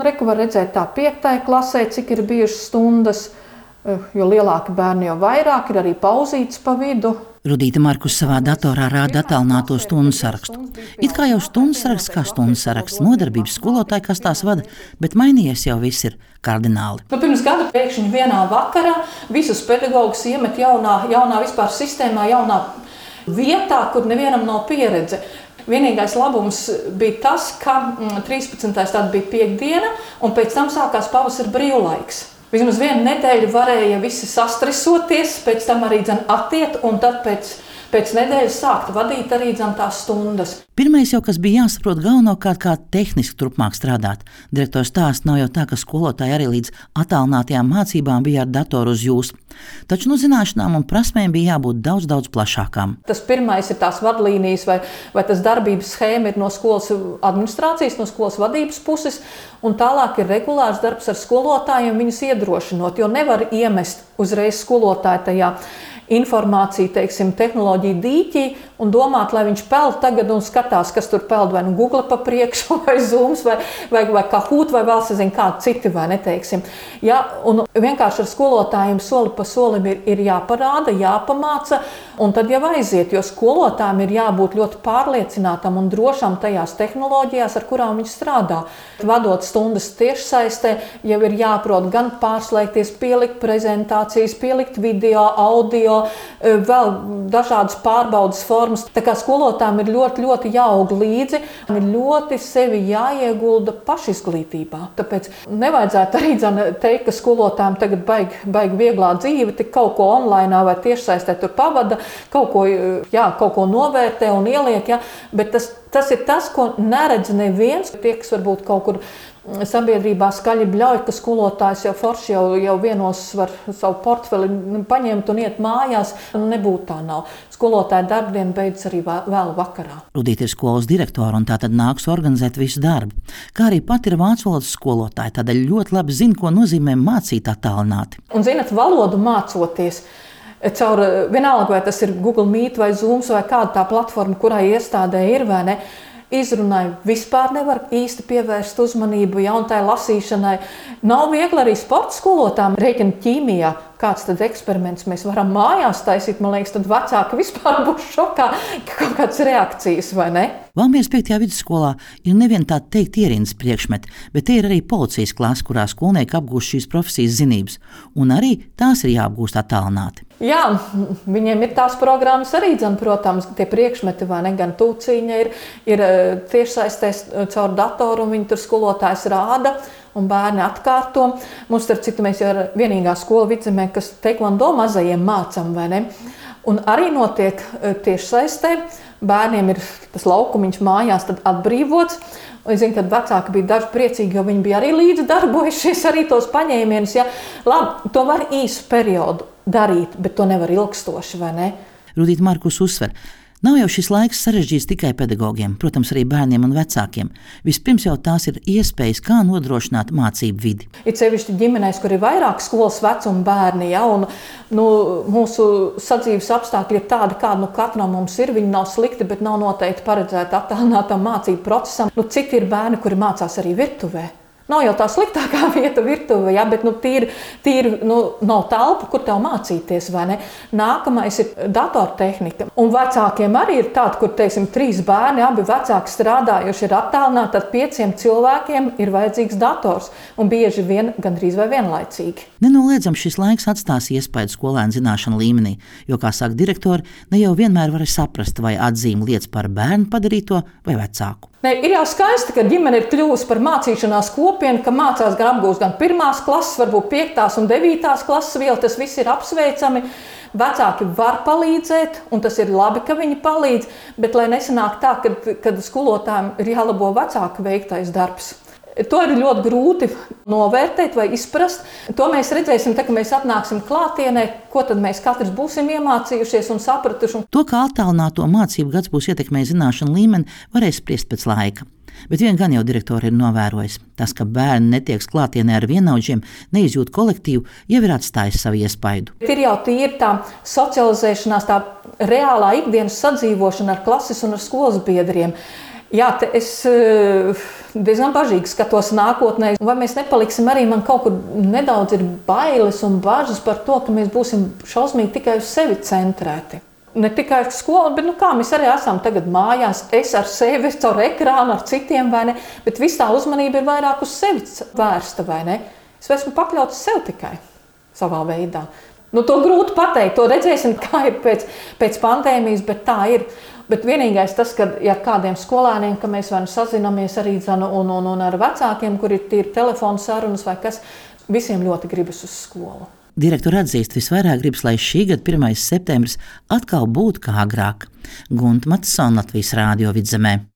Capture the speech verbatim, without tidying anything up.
Reku var redzēt tā piektajā klasē, cik ir bijušas stundas, jo lielāki bērni jau vairāk, ir arī pauzītes pa vidu. Rudīte Markus savā datorā rāda attālināto stundu sarakstu. It kā jau stundu saraksts kā stundu saraksts, nodarbības skolotāji, kas tās vada, bet mainījies jau viss ir kardināli. Nu, pirms gada pēkšņi vienā vakarā visus pedagogus iemet jaunā, jaunā vispār sistēmā, jaunā vietā, kur nevienam nav pieredze. Vienīgais labums bija tas, ka trīspadsmitais tāda bija piekdiena, un pēc tam sākās pavasara brīvlaiks. Vismaz vienu nedēļu varēja visi sastresoties, pēc tam arī dzen atiet, un tad pēc, pēc nedēļas sākt vadīt arī dzen tās stundas. Pirmais jau, kas bija jāsaprot galvenokārt, kā tehniski turpmāk strādāt. Direktors stāsta, nav jau tā, ka skolotāji arī līdz attālinātajām mācībām bija ar datoru uz jums. Taču no zināšanām un prasmēm bija jābūt daudz, daudz plašākām. Tas pirmais ir tās vadlīnijas vai, vai tas darbības schēma ir no skolas administrācijas, no skolas vadības puses, un tālāk ir regulārs darbs ar skolotājiem, viņus iedrošinot, jo nevar iemest uzreiz skolotāju tajā informāciju, teiksim, tehnoloģiju dīķī un domāt, lai viņš peld tagad un skatās, kas tur peld, vai nu Google pa priekšu, vai Zooms, vai, vai, vai Kahoot, vai vēl sazin kādi citi, vai neteiksim. Ja, un vienkārši ar skolotājiem soli pa solim ir, ir jāparāda, jāpamāca, un tad jau aiziet, jo skolotājiem ir jābūt ļoti pārliecinātam un drošam tajās tehnoloģijās, ar kurām viņi strādā. Vadot stundas tiešsaistē, jau ir jāprot gan pārslēgties, pielikt prezentācijas, pielikt video, audio, vēl dažādas pārbaudas formas. Tā kā skolotājiem ir ļoti, ļoti jāaug līdzi, ir ļoti sevi jāiegulda pašizglītībā. Tāpēc nevajadzētu arī teikt, ka skolotājiem tagad baig, baig vieglā dzīve, tik kaut ko online vai tiešsaistē tur pavada, kaut ko, jā, kaut ko novērtē un ieliek, jā, bet tas, tas ir tas, ko neredz neviens. Tie, kas varbūt kaut kur sabiedrībā skaļi bļauj, ka skolotājs jau forši jau, jau vienos var savu portfeli paņemt un iet mājās. Nebūtu tā nav. Skolotāja darbdiena beidzas arī vēl vakarā. Rudīte ir skolas direktora un tā tad nāks organizēt visu darbu. Kā arī pat ir vācu valodas skolotāja, tādēļ ļoti labi zina, ko nozīmē mācīt attālināti. Un zinat, valodu mācoties, caur vienalga, vai tas ir Google Meet vai Zooms vai kāda tā platforma, kurai iestādē ir vai ne, izrunai vispār nevar īsti pievērst uzmanību, ja, un tai lasīšanai. Nav viegli arī sporta skolotām rēķina ķīmijā. Kāds tad eksperiments mēs varam mājās taisīt, man liekas, tad vecāki vispār būs šokā, ka kaut kādas reakcijas, vai ne? Valmieras piektajā vidusskolā ir nevien tā teikt ierindas priekšmeti, bet te ir arī policijas klase, kurā skolnieki apgūst šīs profesijas zinības, un arī tās ir jāapgūst attālināti. Jā, viņiem ir tās programmas arī, dzen, protams, tie priekšmeti, vai ne, gan tūciņa ir, ir tiešsaistēs caur datoru, un viņi tur skolotājs rāda, un bērni atkārto. Mums, starp citu, mēs jau ir vienīgā skola Vidzemē, kas tekvando mazajiem mācam, vai ne? Un arī notiek tiešsaistē. Bērniem ir tas laukumiņš mājās tad atbrīvots. Un es zinu, ka vecāki bija daži priecīgi, jo viņi bija arī līdzi darbojušies, arī tos paņēmienus. Ja? Labi, to var īsu periodu darīt, bet to nevar ilgstoši, vai ne? Rudīte Markus uzsver. Nav jau šis laiks sarežģīts tikai pedagogiem, protams, arī bērniem un vecākiem. Vispirms jau tās ir iespējas, kā nodrošināt mācību vidi. Ir sevišķi ģimenēs, kur ir vairāk skolas vecuma bērni, ja, un nu, mūsu sadzīves apstākļi ir tādi, kādi nu, katram mums ir. Viņi nav slikti, bet nav noteikti paredzēti attālinātam mācību procesam. Nu, citi ir bērni, kuri mācās arī virtuvē. Nav jau tā sliktākā vieta virtuve, ja, bet nu, tīri, tīri nu, nav telpa, kur tev mācīties, vai ne? Nākamais ir datortehnika. Un vecākiem arī ir tādi, kur, teiksim, trīs bērni, abi vecāki strādājuši ir attālināti, tad pieciem cilvēkiem ir vajadzīgs dators. Un bieži vien gandrīz vai vienlaicīgi. Nenoliedzam, šis laiks atstās iespaidu skolēnu zināšanu līmenī, jo, kā saka direktori, ne jau vienmēr var saprast, vai atzīme lietas par bērnu padarīto vai vecāku. Ne, ir jau skaisti, ka ģimene ir kļuvusi par mācīšanās kopienu, ka mācās gan apgūst gan pirmās klases, varbūt piektās un devītās klases vielu, tas viss ir apsveicami. Vecāki var palīdzēt, un tas ir labi, ka viņi palīdz, bet lai nesanāk tā, kad, kad skolotājiem ir jālabo vecāku veiktais darbs. To ir ļoti grūti novērtēt vai izprast. To mēs redzēsim, tā, ka mēs atnāksim klātienē, ko tad mēs katrs būsim iemācījušies un sapratuši. To, kā attālināto mācību gads būs ietekmējis zināšanu līmeni, varēs spriest pēc laika. Bet vien gan jau direktori ir novērojis. Tas, ka bērni netiek klātienē ar vienaudžiem, neizjūt kolektīvu, jau ir atstājis savu iespaidu. Ir jau tīri tā socializēšanās, tā reālā ikdienas sadzīvošana ar klases un ar skolas biedriem. Jā, te es diezgan bažīgi skatos nākotnē. Vai mēs nepaliksim arī, man kaut kur nedaudz ir bailes un bažas par to, ka mēs būsim šausmīgi tikai uz sevi centrēti. Ne tikai skola, bet nu kā mēs arī esam tagad mājās, es ar sevi, caur ekrānu, ar citiem, vai ne? Bet viss tā uzmanība ir vairāk uz sevi vērsta, vai ne? Es esmu pakļauts sev tikai savā veidā. Nu, to grūti pateikt, to redzēsim, kā ir pēc, pēc pandēmijas, bet tā ir. Bet vienīgais tas, ka ja kādiem skolēniem, ka mēs vai sazinamies arī un, un, un, un ar vecākiem, kur ir tīri telefonu sarunas vai kas, visiem ļoti gribas uz skolu. Direktori atzīst, visvairāk gribas, lai šī gada pirmais septembris atkal būtu kā agrāk. Gunta Matsona, Latvijas Rādio Vidzemē.